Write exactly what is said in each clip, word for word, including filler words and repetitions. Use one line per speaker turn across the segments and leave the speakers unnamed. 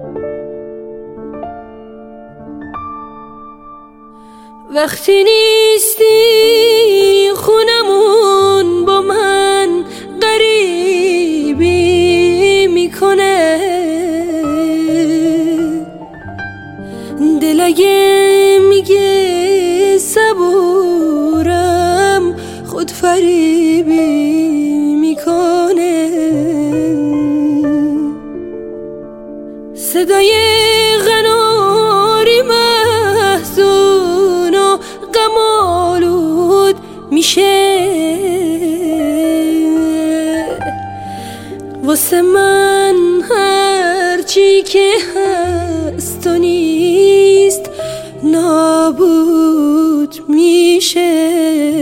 وقتی نیستی خونمون با من غریبی میکنه، دل اگه میگه صبورم خود فریبی میکنه. صدای غناری محزون و غم‌آلود میشه واسه من، هرچی که هست و نیست نابود میشه.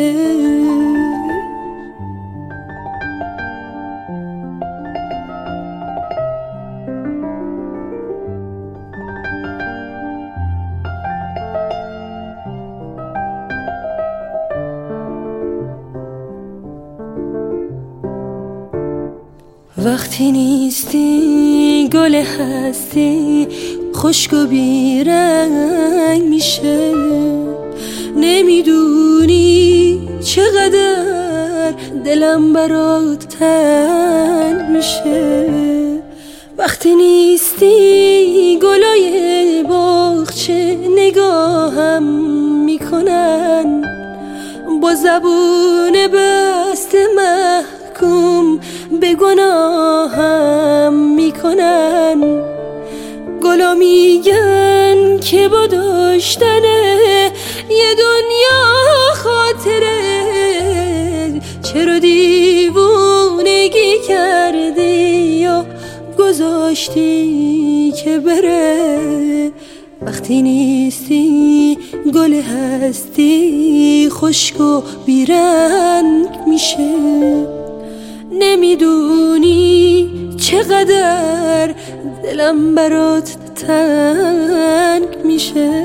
وقتی نیستی گل هستی خشک و بیرنگ میشه، نمیدونی چقدر دلم برات تنگ میشه. وقتی نیستی گلای باغچه نگاهم میکنن، با زبون بسته محکوم به گناهم میکنن. گلا میگن که با داشتن یه دنیا خاطره، چرا دیوونگی کردی یا گذاشتی که بره. وقتی نیستی گل هستی خشک و بیرنگ میشه، نمیدونی چقدر دلم برات تنگ میشه.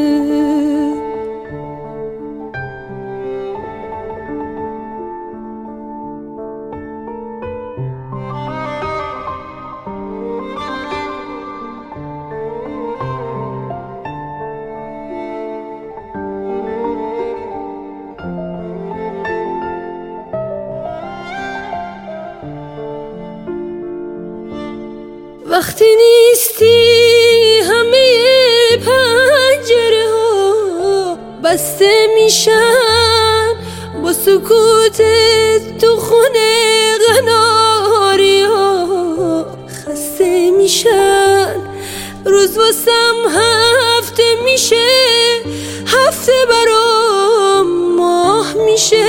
وقتی نیستی همه پنجره ها بسته میشن، با سکوت تو خونه قناری ها خسته میشن. روز واسم هفته میشه، هفته برام ماه میشه،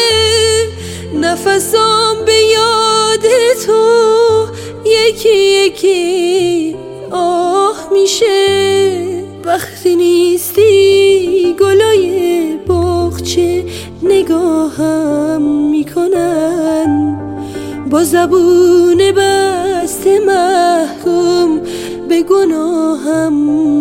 نفسام به یاد تو یکی یکی آه میشه. وقتی نیستی گلای باغچه نگاهم میکنن، با زبون بسته محکوم به گناهم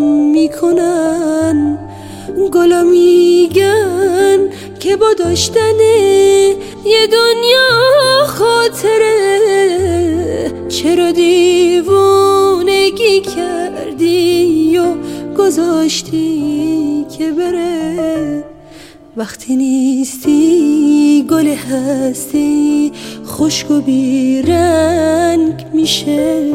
میکنن. گلا میگن که با داشتن یه دنیا خاطره، چرا دیوونگی کردی و گذاشتی که بره. وقتی نیستی گل هستی خشک و بیرنگ میشه،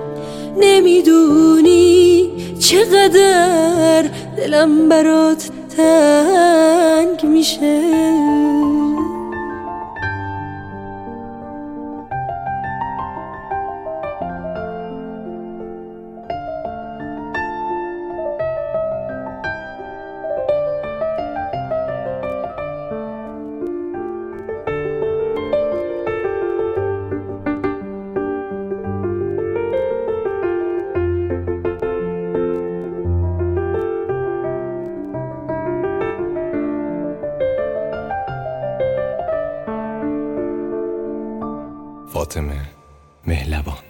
نمیدونی چقدر دلم برات تنگ میشه.
فاطمه مهلبان.